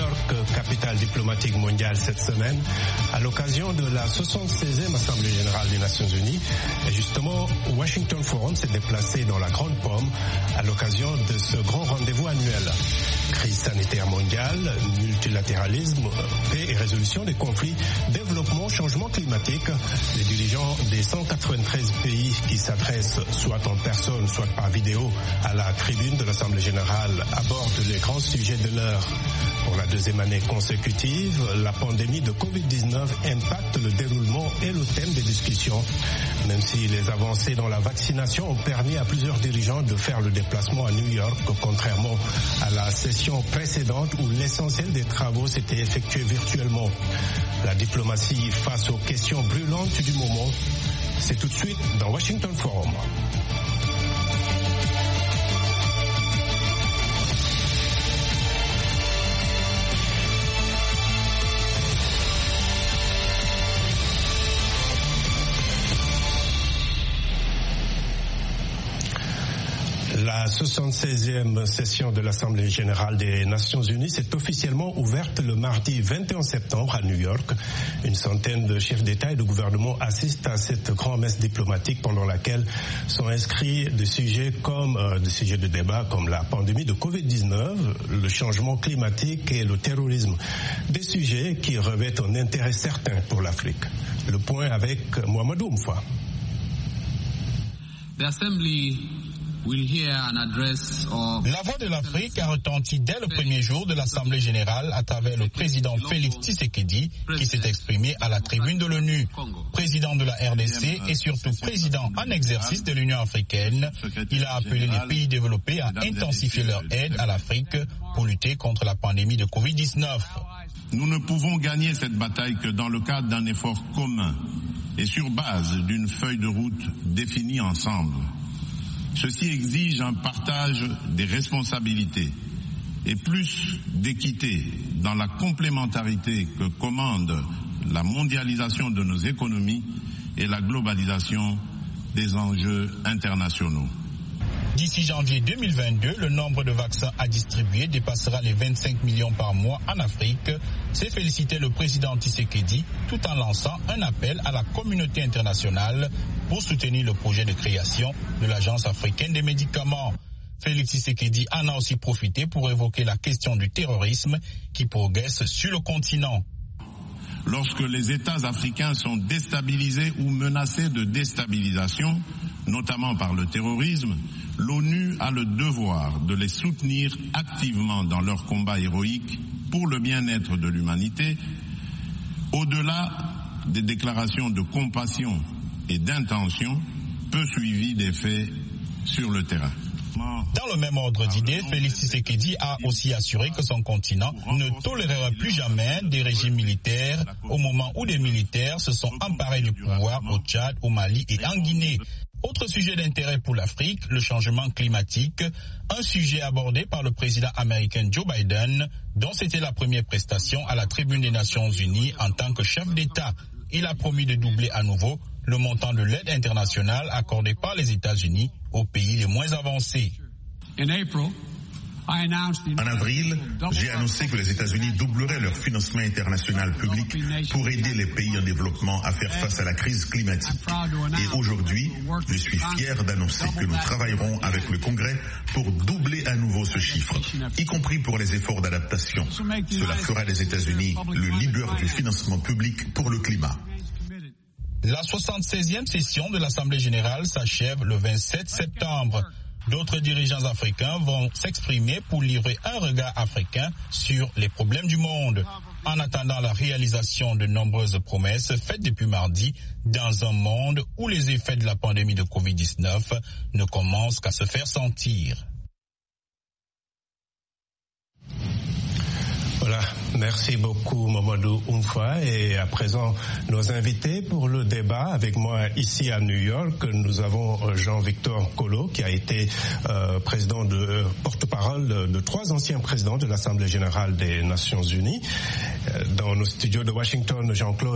York, capitale diplomatique mondiale cette semaine, à l'occasion de la 76e Assemblée générale des Nations Unies. Et justement, Washington Forum s'est déplacé dans la Grande Pomme à l'occasion de ce grand rendez-vous annuel. Crise sanitaire mondiale, multilatéralisme, paix et résolution des conflits, développement, changement climatique. Les dirigeants des 193 pays qui s'adressent soit en personne, soit par vidéo à la tribune de l'Assemblée générale abordent les grands sujets de l'heure. Pour la deuxième année consécutive, la pandémie de Covid-19 impacte le déroulement et le thème des discussions. Même si les avancées dans la vaccination ont permis à plusieurs dirigeants de faire le déplacement à New York, contrairement à la session précédente où l'essentiel des travaux s'était effectué virtuellement. La diplomatie face aux questions brûlantes du moment, c'est tout de suite dans Washington Forum. La 76e session de l'Assemblée générale des Nations Unies s'est officiellement ouverte le mardi 21 septembre à New York. Une centaine de chefs d'État et de gouvernement assistent à cette grand-messe diplomatique pendant laquelle sont inscrits des sujets de débat comme la pandémie de Covid-19, le changement climatique et le terrorisme. Des sujets qui revêtent un intérêt certain pour l'Afrique. Le point avec Mohamedou Oumfa. La voix de l'Afrique a retenti dès le premier jour de l'Assemblée générale à travers le président Félix Tshisekedi qui s'est exprimé à la tribune de l'ONU. Président de la RDC et surtout président en exercice de l'Union africaine, il a appelé les pays développés à intensifier leur aide à l'Afrique pour lutter contre la pandémie de Covid-19. Nous ne pouvons gagner cette bataille que dans le cadre d'un effort commun et sur base d'une feuille de route définie ensemble. Ceci exige un partage des responsabilités et plus d'équité dans la complémentarité que commande la mondialisation de nos économies et la globalisation des enjeux internationaux. D'ici janvier 2022, le nombre de vaccins à distribuer dépassera les 25 millions par mois en Afrique. C'est féliciter le président Tshisekedi tout en lançant un appel à la communauté internationale pour soutenir le projet de création de l'Agence africaine des médicaments. Félix Tshisekedi en a aussi profité pour évoquer la question du terrorisme qui progresse sur le continent. Lorsque les États africains sont déstabilisés ou menacés de déstabilisation, notamment par le terrorisme, l'ONU a le devoir de les soutenir activement dans leur combat héroïque pour le bien-être de l'humanité, au-delà des déclarations de compassion et d'intention, peu suivies des faits sur le terrain. Dans le même ordre d'idées, Félix Tshisekedi a aussi assuré que son continent ne tolérera plus jamais des régimes militaires au moment où des militaires se sont emparés du pouvoir au Tchad, au Mali et en Guinée. Autre sujet d'intérêt pour l'Afrique, le changement climatique, un sujet abordé par le président américain Joe Biden, dont c'était la première prestation à la tribune des Nations Unies en tant que chef d'État. Il a promis de doubler à nouveau le montant de l'aide internationale accordée par les États-Unis aux pays les moins avancés. En avril, j'ai annoncé que les États-Unis doubleraient leur financement international public pour aider les pays en développement à faire face à la crise climatique. Et aujourd'hui, je suis fier d'annoncer que nous travaillerons avec le Congrès pour doubler à nouveau ce chiffre, y compris pour les efforts d'adaptation. Cela fera des États-Unis le leader du financement public pour le climat. La 76e session de l'Assemblée générale s'achève le 27 septembre. D'autres dirigeants africains vont s'exprimer pour livrer un regard africain sur les problèmes du monde. En attendant la réalisation de nombreuses promesses faites depuis mardi dans un monde où les effets de la pandémie de Covid-19 ne commencent qu'à se faire sentir. Voilà, merci beaucoup Mohamedou Oumfa. Et à présent, nos invités pour le débat. Avec moi ici à New York, nous avons Jean-Victor Kolo qui a été président de porte-parole de 3 anciens présidents de l'Assemblée générale des Nations Unies. Dans nos studios de Washington, Jean-Claude